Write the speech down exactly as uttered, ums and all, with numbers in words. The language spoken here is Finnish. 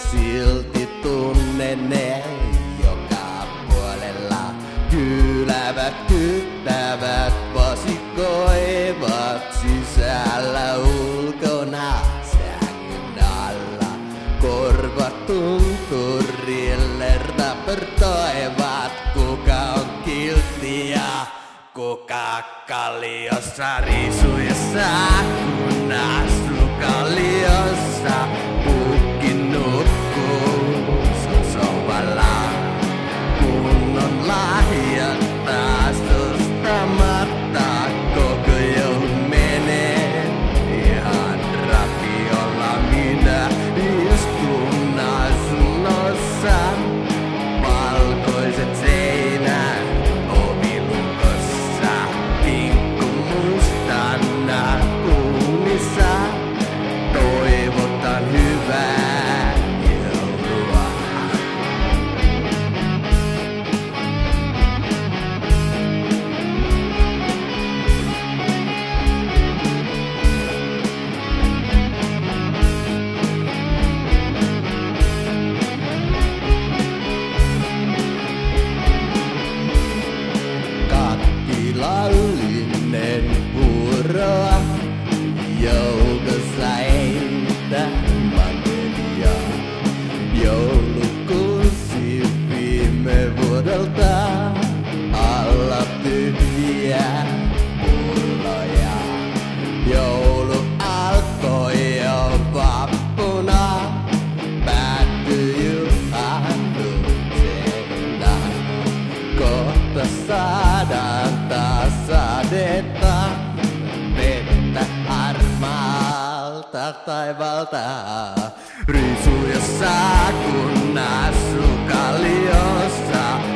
silti tunnen ne joka puolella. Kyläävät, kyttävät, vasikoivat sisällä ulkona sängyn alla. Korvat tunturille raportoivat, kuka on kiltti ja kuka kalliossa riisuessa, kun asu kalliossa. Pukki nukkuu sovalla, kun on lahjat taas ostamatta. Koko joulu menee ihan rapiolla, minä istun asunnossa. Valkoiset seinät ovilukossa, kinkku mustana uunissa. Toivotan hyvää joulua. Kakkilallinen puuroa, joukossa eitä mantelia. Joulukuusi viime vuodelta, alla tyhjiä pulloja. Joulu alkoi jo vappuna, päättyi juhannuksena. Kohta saadaan taas sadetta, vettä harmaalta taivalta. Riisuja saa kun asuu kalliossa.